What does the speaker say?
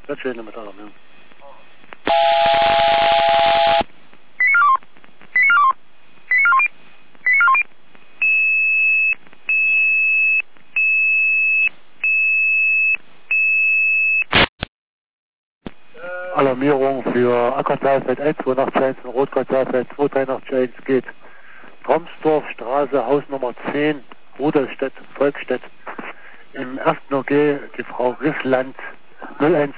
Das schöne mit allem, ja. Alarmierung für Ackertalfeld 1, 281 und Rotkartalfeld 2381 geht. Tromsdorfstraße, Haus Nummer 10, Rudolstedt, Volkstedt. Im ersten OG die Frau Rissland 01